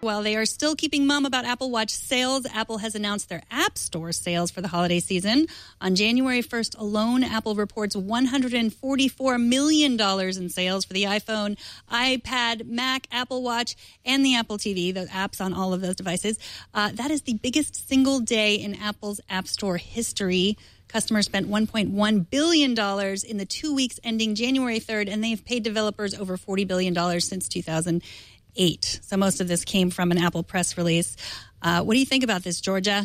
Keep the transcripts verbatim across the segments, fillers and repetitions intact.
While they are still keeping mum about Apple Watch sales, Apple has announced their App Store sales for the holiday season. On January first alone, Apple reports one hundred forty-four million dollars in sales for the iPhone, iPad, Mac, Apple Watch, and the Apple T V, the apps on all of those devices. Uh, that is the biggest single day in Apple's App Store history. Customers spent one point one billion dollars in the two weeks ending January third, and they've paid developers over forty billion dollars since two thousand eight. So most of this came from an Apple press release. Uh, what do you think about this, Georgia?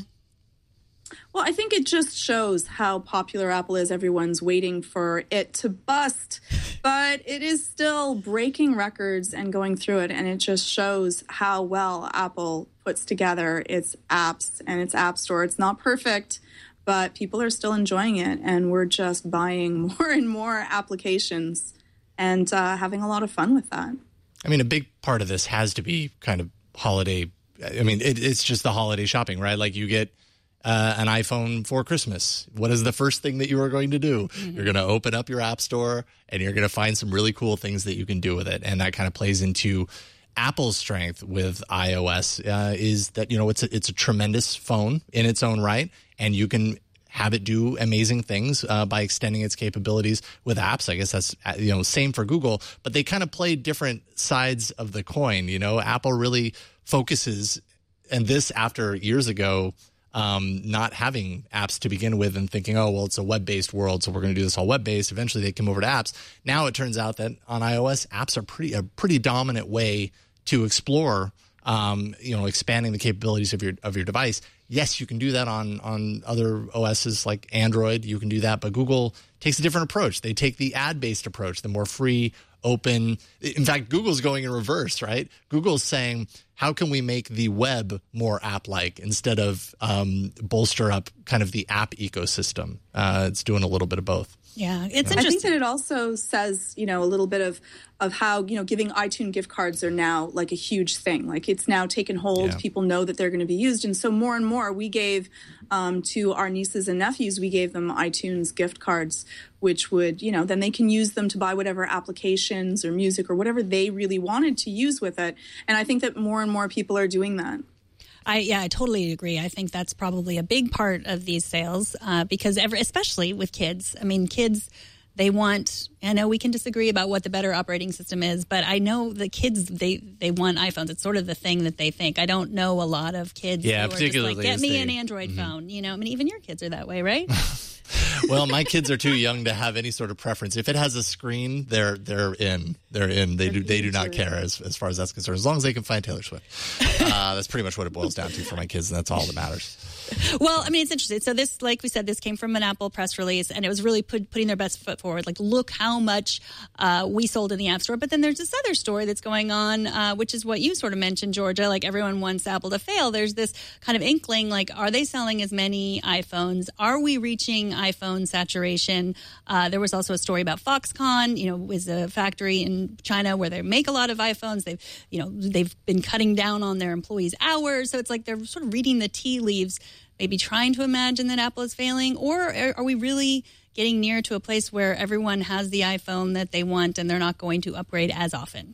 Well, I think it just shows how popular Apple is. Everyone's waiting for it to bust, but it is still breaking records and going through it. And it just shows how well Apple puts together its apps and its App Store. It's not perfect, but people are still enjoying it. And we're just buying more and more applications and uh, having a lot of fun with that. I mean, a big part of this has to be kind of holiday. I mean, it, it's just the holiday shopping, right? Like you get uh, an iPhone for Christmas. What is the first thing that you are going to do? Mm-hmm. You're going to open up your App Store and you're going to find some really cool things that you can do with it. And that kind of plays into Apple's strength with iOS uh, is that, you know, it's a, it's a tremendous phone in its own right. And you can have it do amazing things uh, by extending its capabilities with apps. I guess that's, you know, same for Google, but they kind of play different sides of the coin. You know, Apple really focuses, and this after years ago, um, not having apps to begin with and thinking, oh, well, it's a web-based world, so we're going to do this all web-based. Eventually they come over to apps. Now it turns out that on iOS, apps are pretty a pretty dominant way to explore, um, you know, expanding the capabilities of your of your device. Yes, you can do that on, on other O Ss like Android. You can do that, but Google takes a different approach. They take the ad-based approach, the more free, open. In fact, Google's going in reverse, right? Google's saying, how can we make the web more app-like instead of um, bolster up kind of the app ecosystem? Uh, it's doing a little bit of both. Yeah, it's yeah. interesting. I think that it also says, you know, a little bit of of how, you know, giving iTunes gift cards are now like a huge thing. Like it's now taken hold. Yeah. People know that they're going to be used. And so more and more we gave um, to our nieces and nephews, we gave them iTunes gift cards, which would, you know, then they can use them to buy whatever applications or music or whatever they really wanted to use with it. And I think that more and more people are doing that. I, yeah, I totally agree. I think that's probably a big part of these sales uh, because every, especially with kids. I mean, kids, they want, I know we can disagree about what the better operating system is, but I know the kids, they, they want iPhones. It's sort of the thing that they think. I don't know a lot of kids yeah, who are particularly just like, get me they, an Android mm-hmm. phone. You know, I mean, even your kids are that way, right? Well, my kids are too young to have any sort of preference. If it has a screen, they're they're in. They're in. They do they do not care as as far as that's concerned. As long as they can find Taylor Swift, uh, that's pretty much what it boils down to for my kids, and that's all that matters. Well, I mean, it's interesting. So this, like we said, this came from an Apple press release, and it was really put, putting their best foot forward. Like, look how much uh, we sold in the App Store. But then there's this other story that's going on, uh, which is what you sort of mentioned, Georgia. Like, everyone wants Apple to fail. There's this kind of inkling, like, are they selling as many iPhones? Are we reaching iPhone saturation? Uh, there was also a story about Foxconn, you know, is a factory in China where they make a lot of iPhones. They've, you know, they've been cutting down on their employees' hours. So it's like they're sort of reading the tea leaves, maybe trying to imagine that Apple is failing, or are we really getting near to a place where everyone has the iPhone that they want and they're not going to upgrade as often?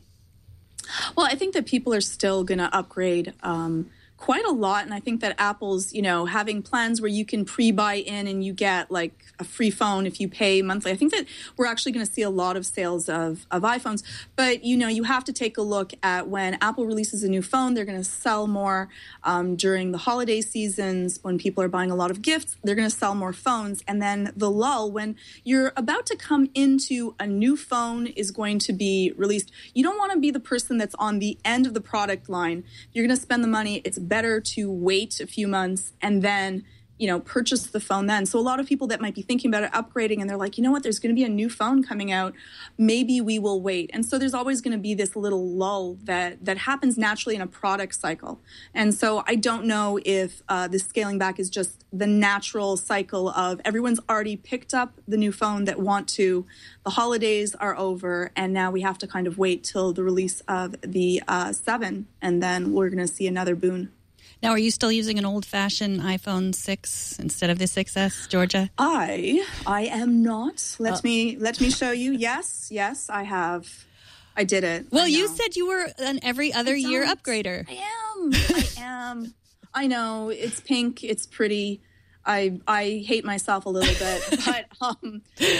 Well, I think that people are still going to upgrade um, quite a lot. And I think that Apple's, you know, having plans where you can pre-buy in and you get like a free phone if you pay monthly. I think that we're actually going to see a lot of sales of, of iPhones. But, you know, you have to take a look at when Apple releases a new phone, they're going to sell more um, during the holiday seasons. When people are buying a lot of gifts, they're going to sell more phones. And then the lull, when you're about to come into a new phone is going to be released. You don't want to be the person that's on the end of the product line. You're going to spend the money. It's better to wait a few months and then, you know, purchase the phone then. So a lot of people that might be thinking about it, upgrading, and they're like, you know what, there's going to be a new phone coming out. Maybe we will wait. And so there's always going to be this little lull that, that happens naturally in a product cycle. And so I don't know if uh, this scaling back is just the natural cycle of everyone's already picked up the new phone that want to. The holidays are over, and now we have to kind of wait till the release of the uh, seven, and then we're going to see another boon. Now, are you still using an old-fashioned iPhone six instead of the six S, Georgia? I I am not. Let oh. me let me show you. Yes, yes, I have. I did it. Well, you said you were an every other year upgrader. I am. I am. I know it's pink. It's pretty. I I hate myself a little bit, but um,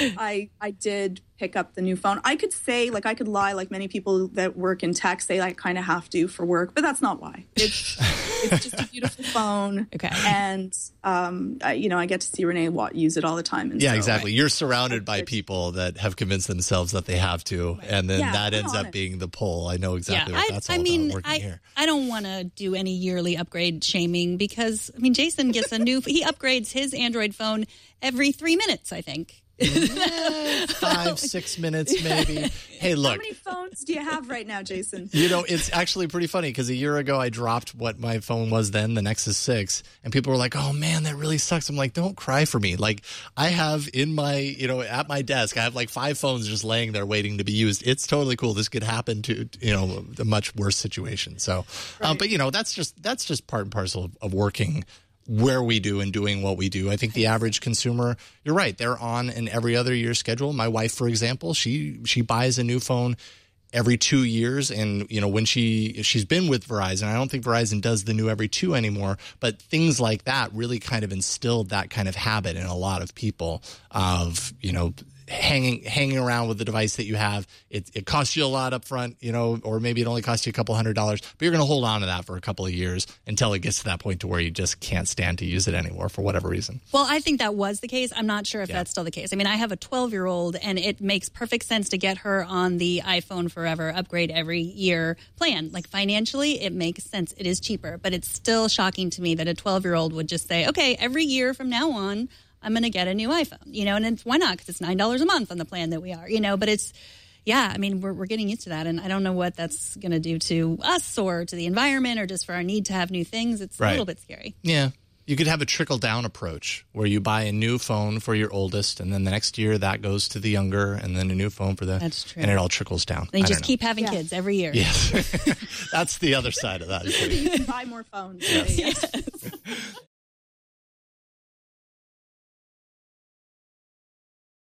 I I did pick up the new phone. I could say, like, I could lie, like many people that work in tech say I kind of have to for work, but that's not why. It's it's just a beautiful phone. Okay. And um, I, you know, I get to see Renee Watt use it all the time. And yeah, so exactly. I, You're surrounded by people that have convinced themselves that they have to, and then Yeah, that I'm ends on up it. being the pull. I know exactly yeah, what I, that's all I mean, about working I, here. I don't want to do any yearly upgrade shaming because, I mean, Jason gets a new, he upgrades his Android phone every three minutes, I think. Yeah, five, six minutes maybe. Hey, look. How many phones do you have right now, Jason? You know, it's actually pretty funny because a year ago I dropped what my phone was then, the Nexus six, and people were like, oh man, that really sucks. I'm like, don't cry for me. Like, I have in my, you know, at my desk, I have like five phones just laying there waiting to be used. It's totally cool. This could happen to, you know, a much worse situation. So, Right. um, but you know, that's just, that's just part and parcel of, of working where we do and doing what we do. I think the average consumer, you're right, they're on an every other year schedule. My wife, for example, she she buys a new phone every two years. And, you know, when she she's been with Verizon, I don't think Verizon does the new every two anymore, but things like that really kind of instilled that kind of habit in a lot of people of, you know, hanging hanging around with the device that you have. It, it costs you a lot up front, you know, or maybe it only costs you a couple hundred dollars, but you're going to hold on to that for a couple of years until it gets to that point to where you just can't stand to use it anymore for whatever reason. Well, I think that was the case. I'm not sure if Yeah. that's still the case. I mean, I have a twelve-year-old, and it makes perfect sense to get her on the iPhone Forever upgrade every year plan. Like, financially, it makes sense. It is cheaper, but it's still shocking to me that a twelve-year-old would just say, okay, every year from now on, I'm going to get a new iPhone, you know, and it's, why not? Because it's nine dollars a month on the plan that we are, you know, but it's, yeah, I mean, we're, we're getting used to that. And I don't know what that's going to do to us or to the environment or just for our need to have new things. It's Right. a little bit scary. Yeah. You could have a trickle-down approach where you buy a new phone for your oldest, and then the next year that goes to the younger, and then a new phone for the... That's true. And it all trickles down. They I just don't keep having Yeah. kids every year. know. Yes. That's the other side of that. You can buy more phones. Yes.